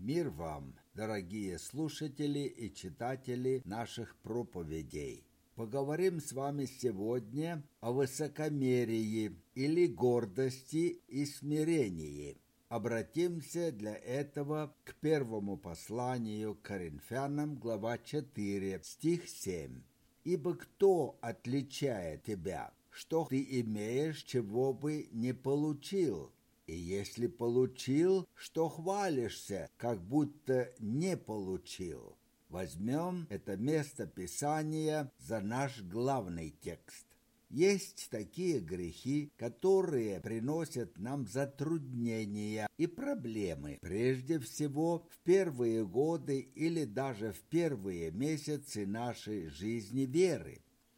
Мир вам, дорогие слушатели и читатели наших проповедей. Поговорим с вами сегодня о высокомерии или гордости и смирении. Обратимся для этого к первому посланию к Коринфянам, глава 4, стих 7. «Ибо кто отличает тебя, что ты имеешь, чего бы не получил? И если получил, что хвалишься, как будто не получил?» Возьмем это место Писания за наш главный текст. Есть такие грехи, которые приносят нам затруднения и проблемы, прежде всего в первые годы или даже в первые месяцы нашей жизни веры.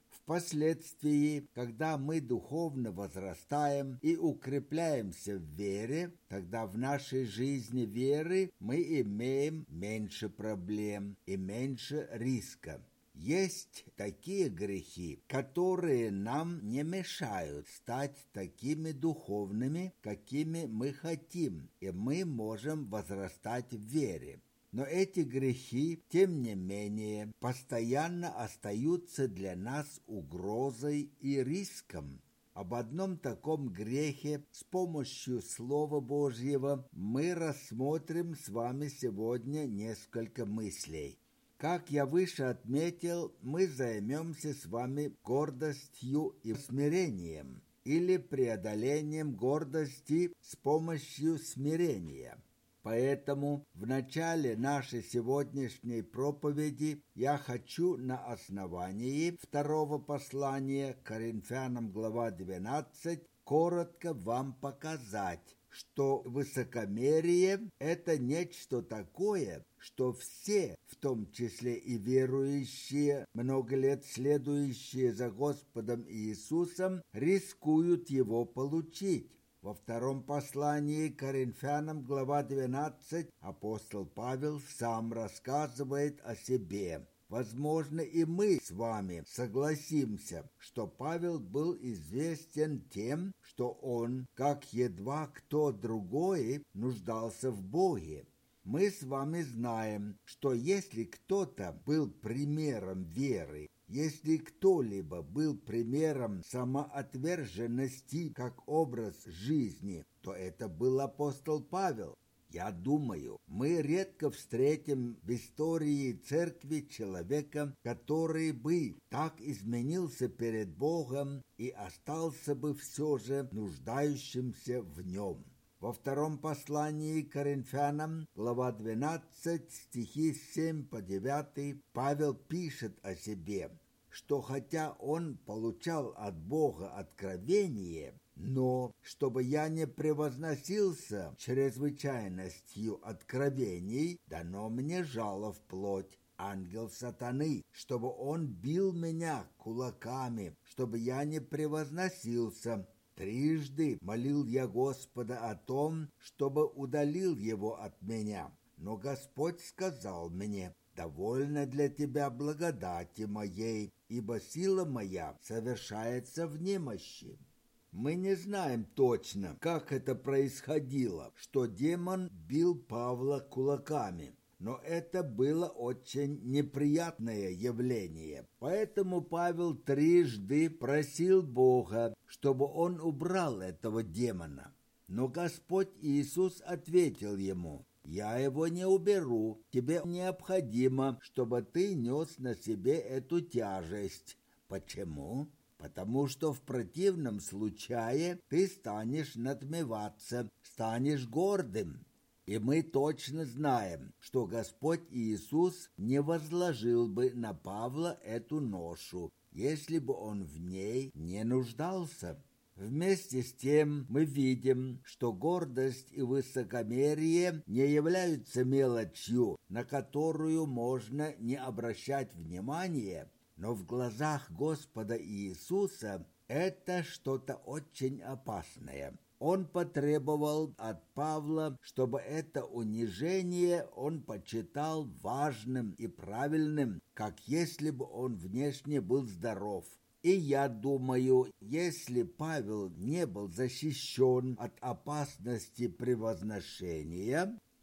Впоследствии, когда мы духовно возрастаем и укрепляемся в вере, тогда в нашей жизни веры мы имеем меньше проблем и меньше риска. Есть такие грехи, которые нам не мешают стать такими духовными, какими мы хотим, и мы можем возрастать в вере. Но эти грехи, тем не менее, постоянно остаются для нас угрозой и риском. Об одном таком грехе с помощью Слова Божьего мы рассмотрим с вами сегодня несколько мыслей. Как я выше отметил, мы займемся с вами гордостью и смирением, или преодолением гордости с помощью смирения. Поэтому в начале нашей сегодняшней проповеди я хочу на основании второго послания к Коринфянам, глава 12, коротко вам показать, что высокомерие – это нечто такое, что все, в том числе и верующие, много лет следующие за Господом Иисусом, рискуют его получить. Во втором послании к Коринфянам, глава 12, апостол Павел сам рассказывает о себе. Возможно, и мы с вами согласимся, что Павел был известен тем, что он, как едва кто другой, нуждался в Боге. Мы с вами знаем, что если кто-то был примером веры, если кто-либо был примером самоотверженности как образ жизни, то это был апостол Павел. Я думаю, мы редко встретим в истории церкви человека, который бы так изменился перед Богом и остался бы все же нуждающимся в нем. Во втором послании к Коринфянам, глава 12, стихи с 7 по 9, Павел пишет о себе, что хотя он получал от Бога откровение, но чтобы я не превозносился чрезвычайностью откровений, дано мне жало в плоть, ангел сатаны, чтобы он бил меня кулаками, чтобы я не превозносился. Трижды молил я Господа о том, чтобы удалил его от меня. Но Господь сказал мне: «Довольно для тебя благодати моей, ибо сила моя совершается в немощи». Мы не знаем точно, как это происходило, что демон бил Павла кулаками. Но это было очень неприятное явление. Поэтому Павел трижды просил Бога, чтобы он убрал этого демона. Но Господь Иисус ответил ему: «Я его не уберу. Тебе необходимо, чтобы ты нес на себе эту тяжесть». Почему? Потому что в противном случае ты станешь надмеваться, станешь гордым. И мы точно знаем, что Господь Иисус не возложил бы на Павла эту ношу, если бы он в ней не нуждался. Вместе с тем мы видим, что гордость и высокомерие не являются мелочью, на которую можно не обращать внимания, но в глазах Господа Иисуса это что-то очень опасное. Он потребовал от Павла, чтобы это унижение он почитал важным и правильным, как если бы он внешне был здоров. И я думаю, если Павел не был защищен от опасности превозношения,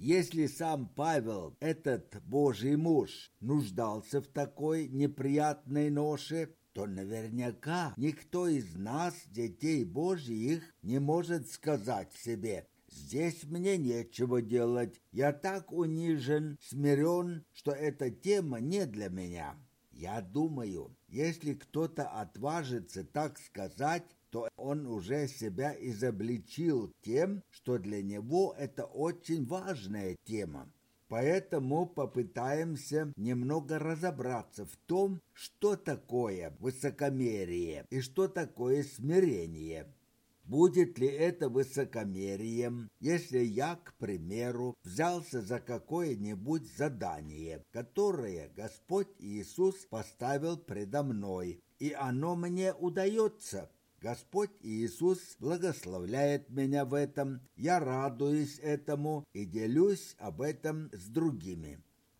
Если сам Павел, этот Божий муж, нуждался в такой неприятной ноше, то наверняка никто из нас, детей Божьих, не может сказать себе: «Здесь мне нечего делать, я так унижен, смирен, что эта тема не для меня». Я думаю, если кто-то отважится так сказать, то он уже себя изобличил тем, что для него это очень важная тема. Поэтому попытаемся немного разобраться в том, что такое высокомерие и что такое смирение. Будет ли это высокомерием, если я, к примеру, взялся за какое-нибудь задание, которое Господь Иисус поставил предо мной, и оно мне удается? Господь Иисус благословляет меня в этом, я радуюсь этому и делюсь об этом с другими.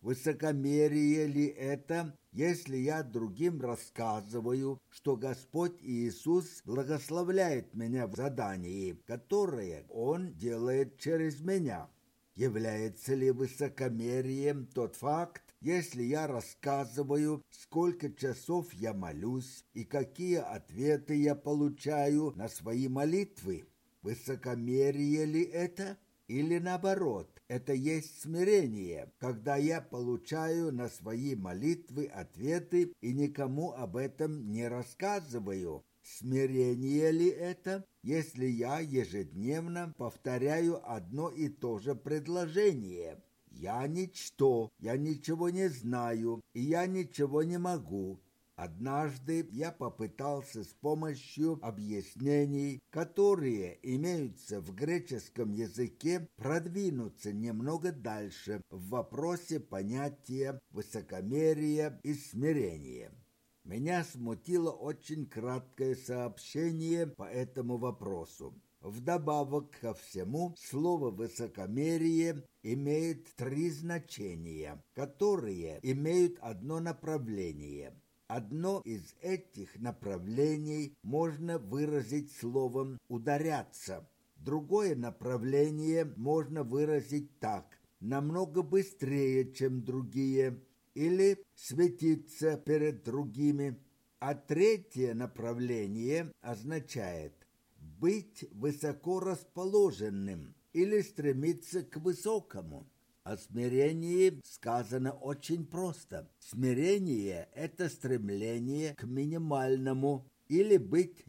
Высокомерие ли это, если я другим рассказываю, что Господь Иисус благословляет меня в задании, которое Он делает через меня? Является ли высокомерием тот факт, если я рассказываю, сколько часов я молюсь и какие ответы я получаю на свои молитвы? Высокомерие ли это? Или наоборот, это есть смирение, когда я получаю на свои молитвы ответы и никому об этом не рассказываю? Смирение ли это, если я ежедневно повторяю одно и то же предложение? Я ничто, я ничего не знаю, и я ничего не могу. Однажды я попытался с помощью объяснений, которые имеются в греческом языке, продвинуться немного дальше в вопросе понятия высокомерия и смирения. Меня смутило очень краткое сообщение по этому вопросу. Вдобавок ко всему, слово «высокомерие» имеет 3 значения, которые имеют одно направление. Одно из этих направлений можно выразить словом «ударяться». Другое направление можно выразить так: намного быстрее, чем другие, или светиться перед другими. А третье направление означает быть высоко расположенным или стремиться к высокому. О смирении сказано очень просто. Смирение – это стремление к минимальному или быть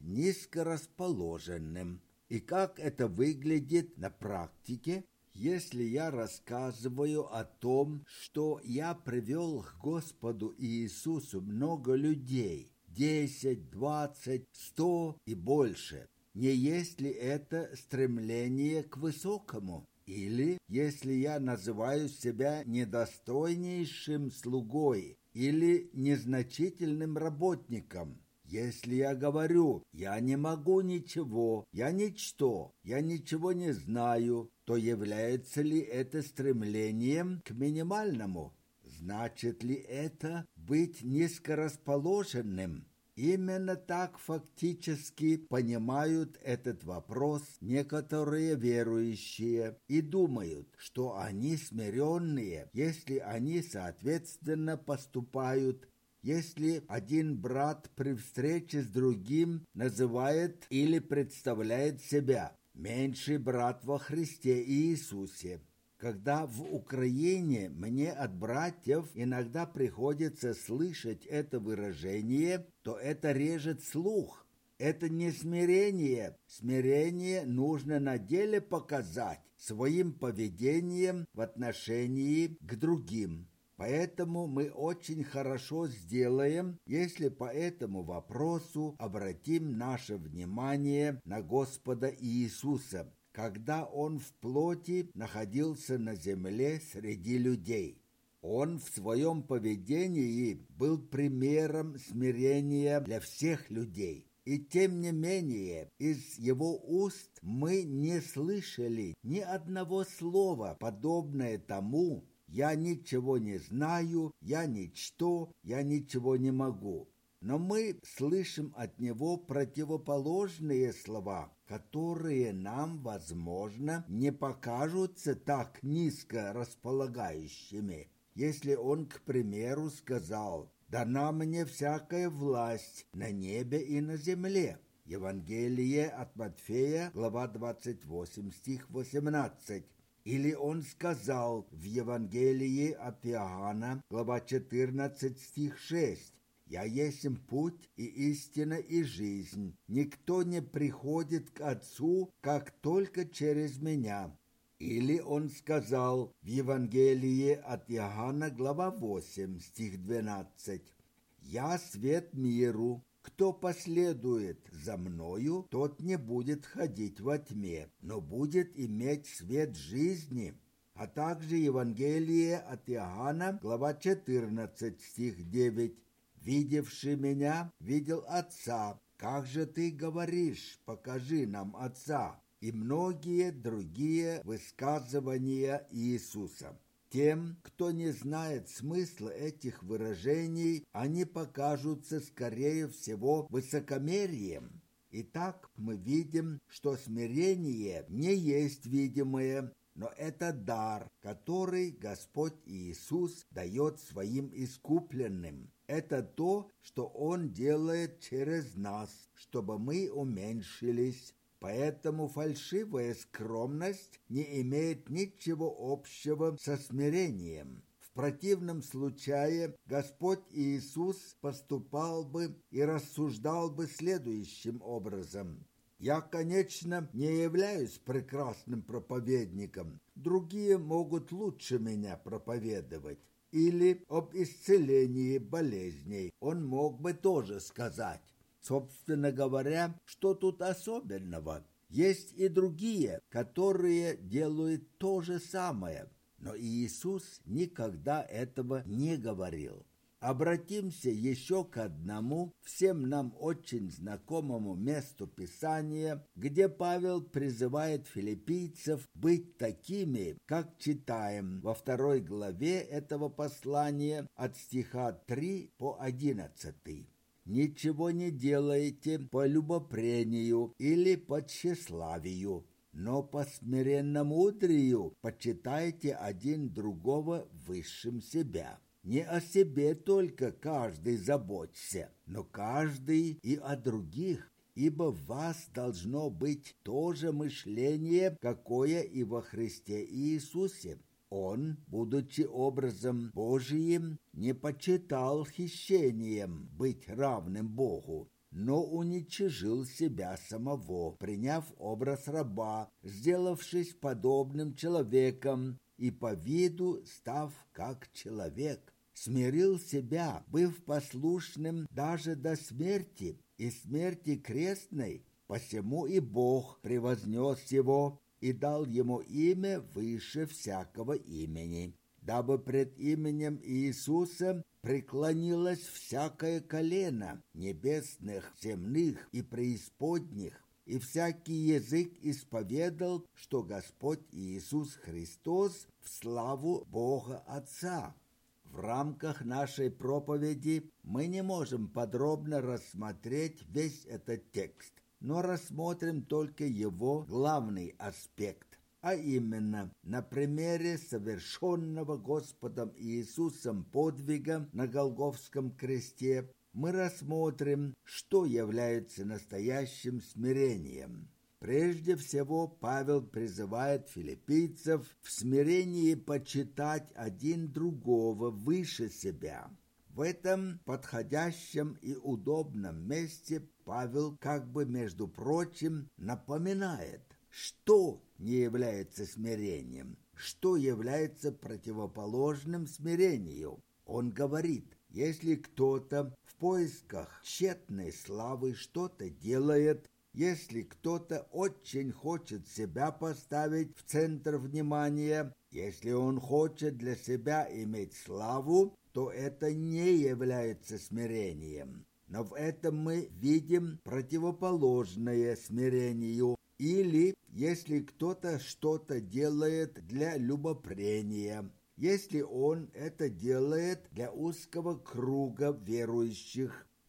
низкорасположенным. И как это выглядит на практике? Если я рассказываю о том, что я привел к Господу Иисусу много людей, 10, 20, 100 и больше, не есть ли это стремление к высокому? Или, если я называю себя недостойнейшим слугой или незначительным работником, если я говорю «я не могу ничего», «я ничто», «я ничего не знаю», то является ли это стремлением к минимальному? Значит ли это быть низкорасположенным? Именно так фактически понимают этот вопрос некоторые верующие и думают, что они смиренные, если они соответственно поступают. Если один брат при встрече с другим называет или представляет себя меньший брат во Христе Иисусе. Когда в Украине мне от братьев иногда приходится слышать это выражение, то это режет слух. Это не смирение. Смирение нужно на деле показать своим поведением в отношении к другим. Поэтому мы очень хорошо сделаем, если по этому вопросу обратим наше внимание на Господа Иисуса, когда Он в плоти находился на земле среди людей. Он в своем поведении был примером смирения для всех людей. И тем не менее, из Его уст мы не слышали ни одного слова, подобное тому: «Я ничего не знаю, я ничто, я ничего не могу». Но мы слышим от него противоположные слова, которые нам, возможно, не покажутся так низко располагающими. Если он, к примеру, сказал: «Дана мне всякая власть на небе и на земле». Евангелие от Матфея, глава 28, стих 18. Или он сказал в Евангелии от Иоанна, глава 14, стих 6: «Я есмь путь и истина и жизнь. Никто не приходит к Отцу, как только через меня». Или он сказал в Евангелии от Иоанна, глава 8, стих 12: «Я свет миру. Кто последует за мною, тот не будет ходить во тьме, но будет иметь свет жизни». А также Евангелие от Иоанна, глава 14, стих 9: «Видевший меня, видел Отца. Как же ты говоришь: покажи нам Отца?» И многие другие высказывания Иисуса. Тем, кто не знает смысла этих выражений, они покажутся, скорее всего, высокомерием. Итак, мы видим, что смирение не есть видимое, но это дар, который Господь Иисус дает своим искупленным. Это то, что Он делает через нас, чтобы мы уменьшились. Поэтому фальшивая скромность не имеет ничего общего со смирением. В противном случае Господь Иисус поступал бы и рассуждал бы следующим образом: «Я, конечно, не являюсь прекрасным проповедником. Другие могут лучше меня проповедовать». Или об исцелении болезней он мог бы тоже сказать. Собственно говоря, что тут особенного? Есть и другие, которые делают то же самое, но Иисус никогда этого не говорил. Обратимся еще к одному всем нам очень знакомому месту Писания, где Павел призывает филиппийцев быть такими, как читаем во 2 главе этого послания от стиха 3 по 11. «Ничего не делайте по любопрению или по тщеславию, но по смиренномудрию почитайте один другого высшим себя. Не о себе только каждый заботься, но каждый и о других, ибо в вас должно быть то же мышление, какое и во Христе Иисусе. Он, будучи образом Божиим, не почитал хищением быть равным Богу, но уничижил себя самого, приняв образ раба, сделавшись подобным человеком и по виду став как человек. Смирил себя, быв послушным даже до смерти, и смерти крестной, посему и Бог превознес его и дал ему имя выше всякого имени, дабы пред именем Иисуса преклонилось всякое колено небесных, земных и преисподних, и всякий язык исповедал, что Господь Иисус Христос в славу Бога Отца». В рамках нашей проповеди мы не можем подробно рассмотреть весь этот текст, но рассмотрим только его главный аспект, а именно на примере совершенного Господом Иисусом подвига на Голгофском кресте мы рассмотрим, что является настоящим смирением. Прежде всего, Павел призывает филиппийцев в смирении почитать один другого выше себя. В этом подходящем и удобном месте Павел как бы, между прочим, напоминает, что не является смирением, что является противоположным смирению. Он говорит: если кто-то в поисках тщетной славы что-то делает, если кто-то очень хочет себя поставить в центр внимания, если он хочет для себя иметь славу, то это не является смирением. Но в этом мы видим противоположное смирению. Или если кто-то что-то делает для любопрения, если он это делает для узкого круга верующих,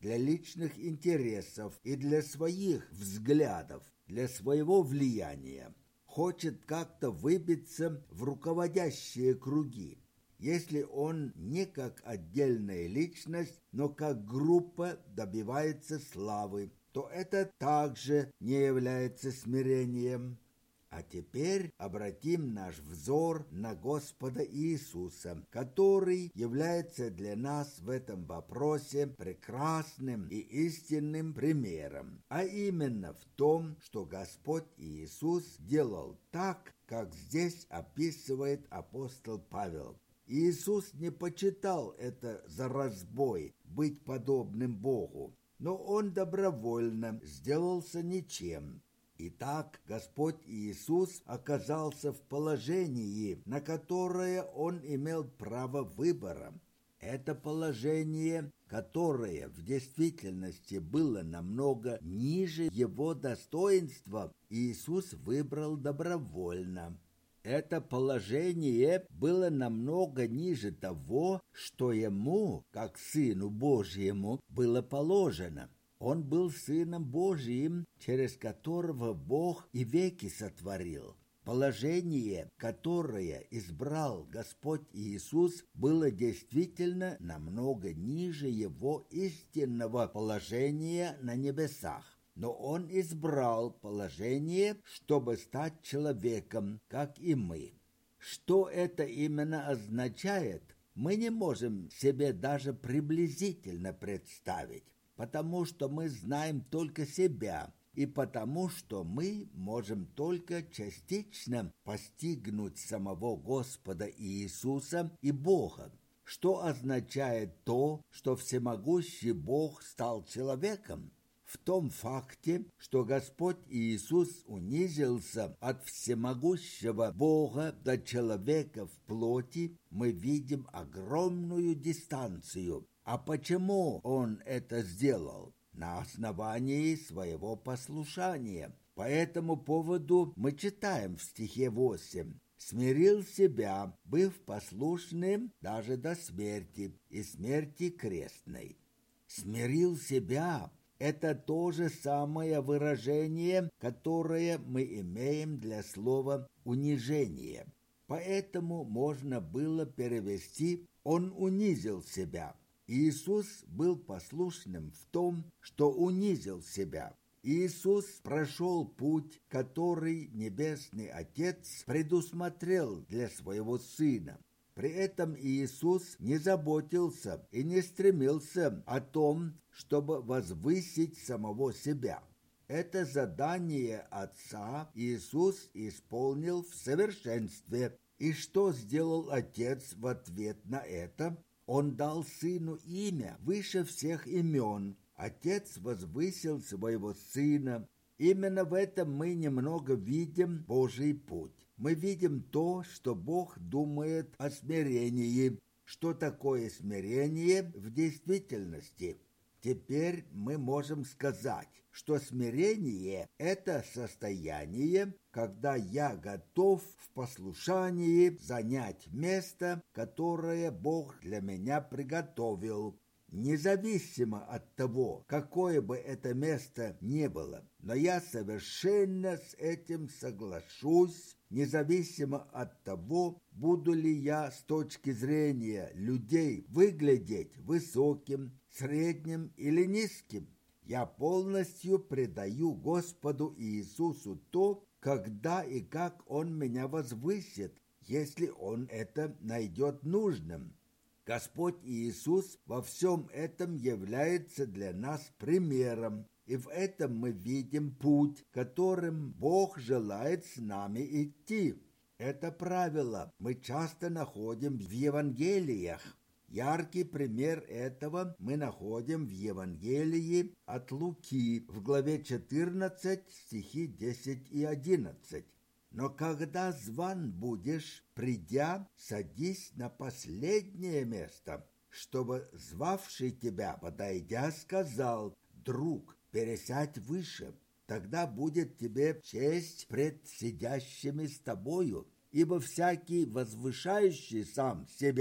для личных интересов и для своих взглядов, для своего влияния. Хочет как-то выбиться в руководящие круги. Если он не как отдельная личность, но как группа добивается славы, то это также не является смирением. А теперь обратим наш взор на Господа Иисуса, который является для нас в этом вопросе прекрасным и истинным примером, а именно в том, что Господь Иисус делал так, как здесь описывает апостол Павел. Иисус не почитал это за разбой быть подобным Богу, но Он добровольно сделался ничем. Итак, Господь Иисус оказался в положении, на которое Он имел право выбора. Это положение, которое в действительности было намного ниже Его достоинства, Иисус выбрал добровольно. Это положение было намного ниже того, что Ему, как Сыну Божьему, было положено. Он был Сыном Божиим, через которого Бог и веки сотворил. Положение, которое избрал Господь Иисус, было действительно намного ниже Его истинного положения на небесах. Но Он избрал положение, чтобы стать человеком, как и мы. Что это именно означает, мы не можем себе даже приблизительно представить, потому что мы знаем только себя, и потому что мы можем только частично постигнуть самого Господа Иисуса и Бога. Что означает то, что всемогущий Бог стал человеком? В том факте, что Господь Иисус унизился от всемогущего Бога до человека в плоти, мы видим огромную дистанцию. А почему Он это сделал? На основании своего послушания. По этому поводу мы читаем в стихе 8. «Смирил себя, быв послушным даже до смерти, и смерти крестной». Смирил себя – это то же самое выражение, которое мы имеем для слова «унижение». Поэтому можно было перевести «он унизил себя». Иисус был послушным в том, что унизил себя. Иисус прошел путь, который Небесный Отец предусмотрел для своего Сына. При этом Иисус не заботился и не стремился о том, чтобы возвысить самого себя. Это задание Отца Иисус исполнил в совершенстве. И что сделал Отец в ответ на это? Он дал Сыну имя выше всех имен. Отец возвысил своего Сына. Именно в этом мы немного видим Божий путь. Мы видим то, что Бог думает о смирении. Что такое смирение в действительности? Теперь мы можем сказать, что смирение – это состояние, когда я готов в послушании занять место, которое Бог для меня приготовил, независимо от того, какое бы это место ни было. Но я совершенно с этим соглашусь, независимо от того, буду ли я с точки зрения людей выглядеть высоким, средним или низким. Я полностью предаю Господу Иисусу то, когда и как Он меня возвысит, если Он это найдет нужным. Господь Иисус во всем этом является для нас примером, и в этом мы видим путь, которым Бог желает с нами идти. Это правило мы часто находим в Евангелиях. Яркий пример этого мы находим в Евангелии от Луки в главе 14, стихи 10 и 11. «Но когда зван будешь, придя, садись на последнее место, чтобы звавший тебя, подойдя, сказал: друг, пересядь выше, тогда будет тебе честь пред сидящими с тобою, ибо всякий, возвышающий сам себя,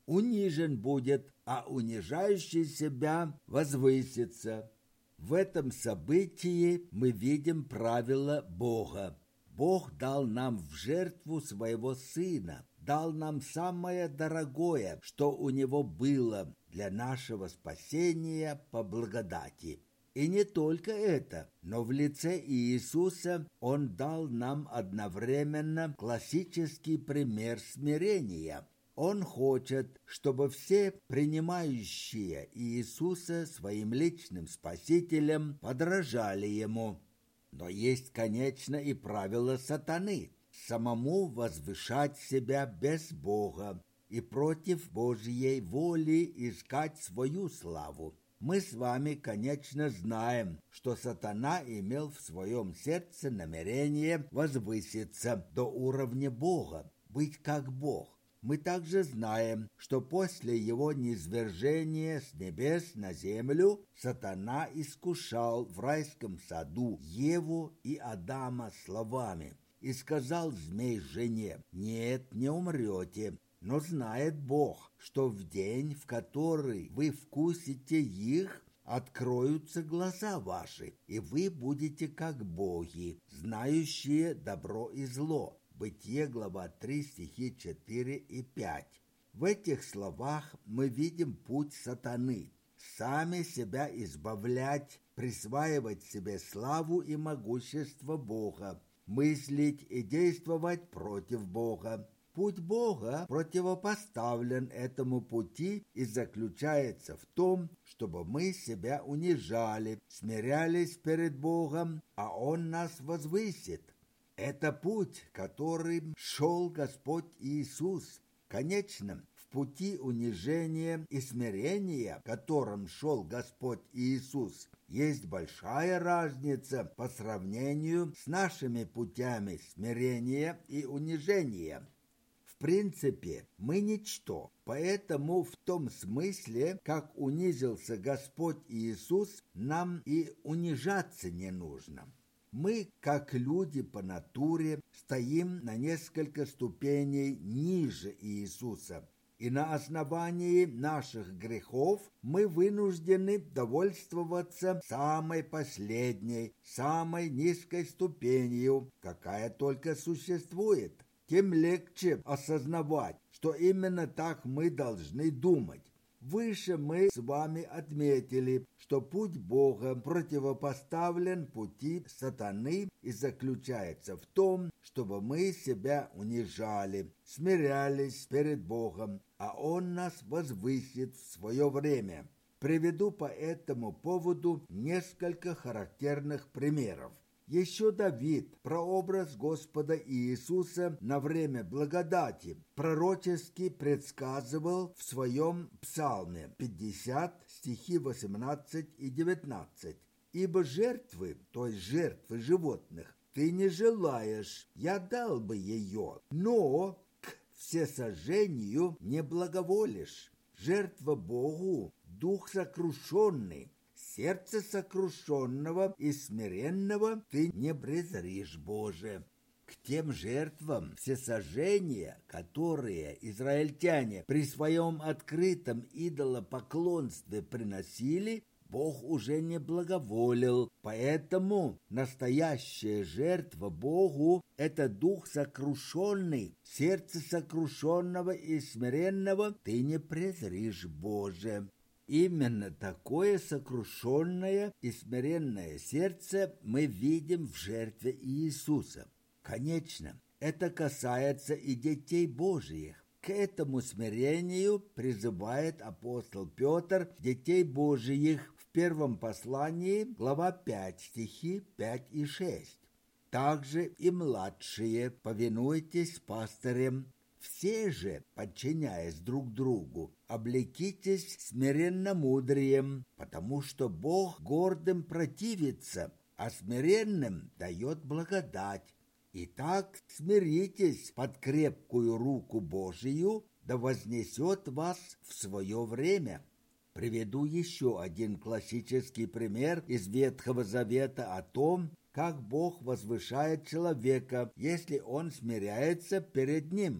унижен будет, а унижающий себя возвысится. В этом событии мы видим правило Бога. Бог дал нам в жертву своего Сына, дал нам самое дорогое, что у Него было для нашего спасения по благодати. И не только это, но в лице Иисуса Он дал нам одновременно классический пример смирения. Он хочет, чтобы все принимающие Иисуса своим личным спасителем подражали Ему. Но есть, конечно, и правило сатаны – самому возвышать себя без Бога и против Божьей воли искать свою славу. Мы с вами, конечно, знаем, что сатана имел в своем сердце намерение возвыситься до уровня Бога, быть как Бог. Мы также знаем, что после его низвержения с небес на землю сатана искушал в райском саду Еву и Адама словами. И сказал змей жене: «Нет, не умрете, но знает Бог, что в день, в который вы вкусите их, откроются глаза ваши, и вы будете как боги, знающие добро и зло». Бытие, глава 3, стихи 4 и 5. В этих словах мы видим путь сатаны. Сами себя избавлять, присваивать себе славу и могущество Бога, мыслить и действовать против Бога. Путь Бога противопоставлен этому пути и заключается в том, чтобы мы себя унижали, смирялись перед Богом, а Он нас возвысит. Это путь, которым шел Господь Иисус. Конечно, в пути унижения и смирения, которым шел Господь Иисус, есть большая разница по сравнению с нашими путями смирения и унижения. В принципе, мы ничто, поэтому в том смысле, как унизился Господь Иисус, нам и унижаться не нужно. Мы, как люди по натуре, стоим на несколько ступеней ниже Иисуса, и на основании наших грехов мы вынуждены довольствоваться самой последней, самой низкой ступенью, какая только существует. Тем легче осознавать, что именно так мы должны думать. Выше мы с вами отметили, что путь Бога противопоставлен пути сатаны и заключается в том, чтобы мы себя унижали, смирялись перед Богом, а Он нас возвысит в свое время. Приведу по этому поводу несколько характерных примеров. Еще Давид, прообраз Господа Иисуса на время благодати, пророчески предсказывал в своем псалме 50, стихи 18 и 19. «Ибо жертвы, то есть жертвы животных, ты не желаешь, я дал бы ее, но к всесожжению не благоволишь. Жертва Богу, дух сокрушенный, сердце сокрушенного и смиренного ты не презришь, Боже». К тем жертвам всесожжения, которые израильтяне при своем открытом идолопоклонстве приносили, Бог уже не благоволил, поэтому настоящая жертва Богу – это дух сокрушенный, сердце сокрушенного и смиренного ты не презришь, Боже. Именно такое сокрушенное и смиренное сердце мы видим в жертве Иисуса. Конечно, это касается и детей Божьих. К этому смирению призывает апостол Петр детей Божьих в первом послании, глава 5, стихи 5 и 6. Также и младшие повинуйтесь пастырям. Все же, подчиняясь друг другу, облекитесь смиренномудрием, потому что Бог гордым противится, а смиренным дает благодать. Итак, смиритесь под крепкую руку Божию, да вознесет вас в свое время. Приведу еще один классический пример из Ветхого Завета о том, как Бог возвышает человека, если он смиряется перед Ним.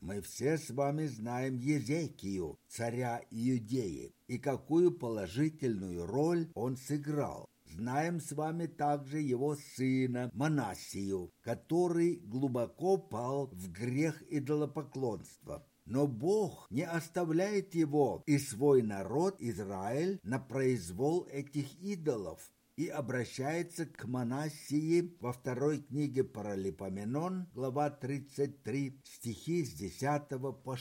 Мы все с вами знаем Езекию, царя Иудеи, и какую положительную роль он сыграл. Знаем с вами также его сына Манассию, который глубоко пал в грех идолопоклонства. Но Бог не оставляет его и свой народ Израиль на произвол этих идолов и обращается к Манассии во второй книге Паралипоменон, глава 33, стихи с 10 по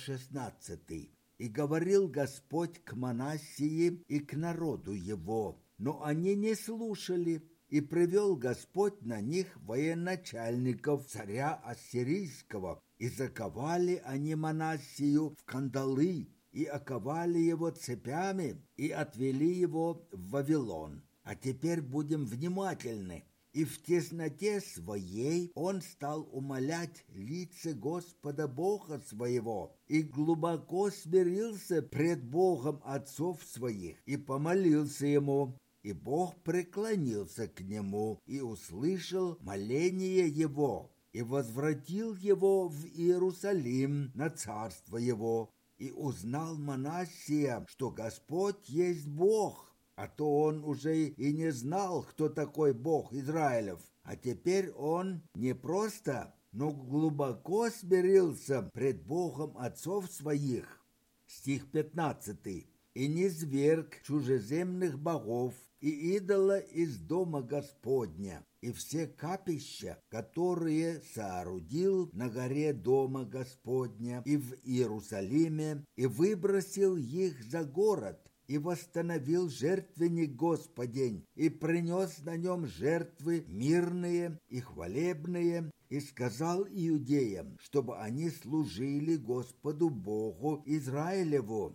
16. «И говорил Господь к Манассии и к народу его, но они не слушали, и привел Господь на них военачальников царя Ассирийского, и заковали они Манассию в кандалы, и оковали его цепями, и отвели его в Вавилон. А теперь будем внимательны. И в тесноте своей он стал умолять лице Господа Бога своего, и глубоко смирился пред Богом отцов своих, и помолился ему. И Бог преклонился к нему, и услышал моление его, и возвратил его в Иерусалим на царство его. И узнал Манассия, что Господь есть Бог, а то он уже и не знал, кто такой Бог Израилев. А теперь он не просто, но глубоко смирился пред Богом отцов своих. Стих 15. «И низверг чужеземных богов и идола из дома Господня, и все капища, которые соорудил на горе дома Господня и в Иерусалиме, и выбросил их за город, и восстановил жертвенник Господень, и принес на нем жертвы мирные и хвалебные, и сказал иудеям, чтобы они служили Господу Богу Израилеву».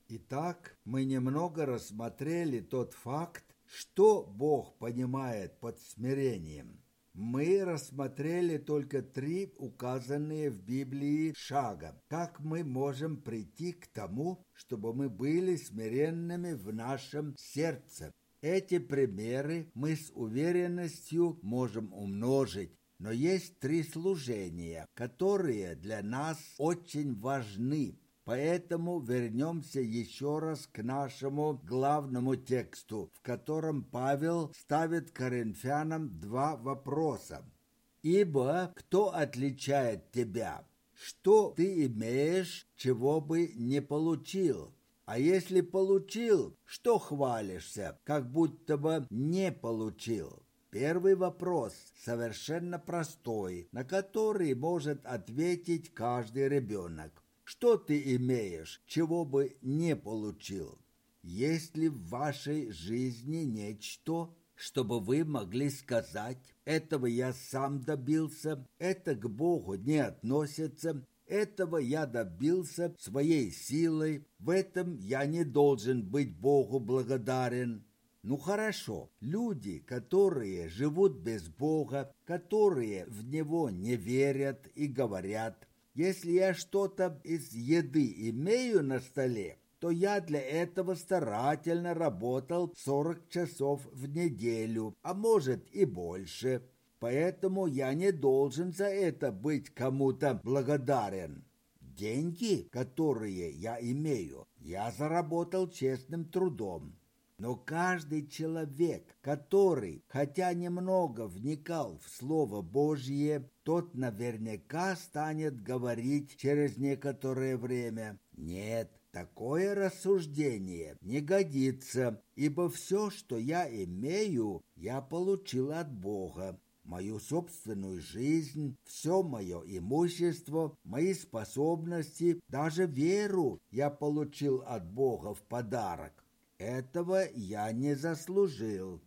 Итак, мы немного рассмотрели тот факт, что Бог понимает под смирением. Мы рассмотрели только 3 указанные в Библии шага, как мы можем прийти к тому, чтобы мы были смиренными в нашем сердце. Эти примеры мы с уверенностью можем умножить, но есть 3 служения, которые для нас очень важны. Поэтому вернемся еще раз к нашему главному тексту, в котором Павел ставит коринфянам 2 вопроса. «Ибо кто отличает тебя? Что ты имеешь, чего бы не получил? А если получил, что хвалишься, как будто бы не получил?» Первый вопрос совершенно простой, на который может ответить каждый ребенок. Что ты имеешь, чего бы не получил? Есть ли в вашей жизни нечто, чтобы вы могли сказать: этого я сам добился, это к Богу не относится, этого я добился своей силой, в этом я не должен быть Богу благодарен? Ну хорошо, люди, которые живут без Бога, которые в Него не верят и говорят: если я что-то из еды имею на столе, то я для этого старательно работал 40 часов в неделю, а может и больше. Поэтому я не должен за это быть кому-то благодарен. Деньги, которые я имею, я заработал честным трудом. Но каждый человек, который хотя немного вникал в Слово Божье, тот наверняка станет говорить через некоторое время: нет, такое рассуждение не годится, ибо все, что я имею, я получил от Бога. Мою собственную жизнь, все мое имущество, мои способности, даже веру я получил от Бога в подарок. Этого я не заслужил.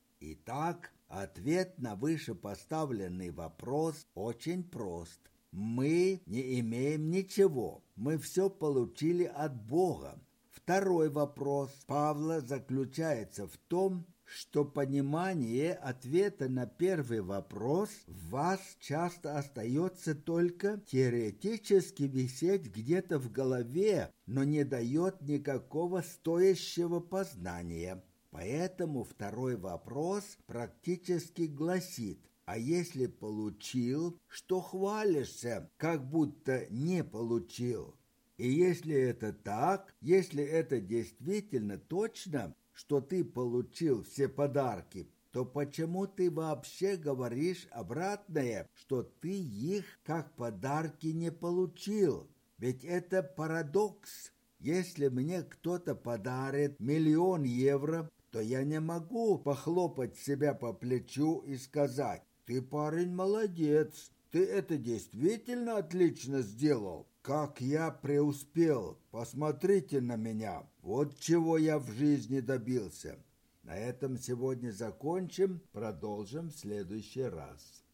Итак, ответ на вышепоставленный вопрос очень прост. Мы не имеем ничего, мы все получили от Бога. Второй вопрос Павла заключается в том, что понимание ответа на первый вопрос в вас часто остается только теоретически висеть где-то в голове, но не дает никакого стоящего познания. Поэтому второй вопрос практически гласит: А если получил, что хвалишься, как будто не получил? И если это так, если это действительно точно, что ты получил все подарки, то почему ты вообще говоришь обратное, что ты их как подарки не получил? Ведь это парадокс. Если мне кто-то подарит 1 000 000 евро, то я не могу похлопать себя по плечу и сказать: «Ты, парень, молодец, ты это действительно отлично сделал. Как я преуспел, посмотрите на меня, вот чего я в жизни добился». На этом сегодня закончим, продолжим в следующий раз.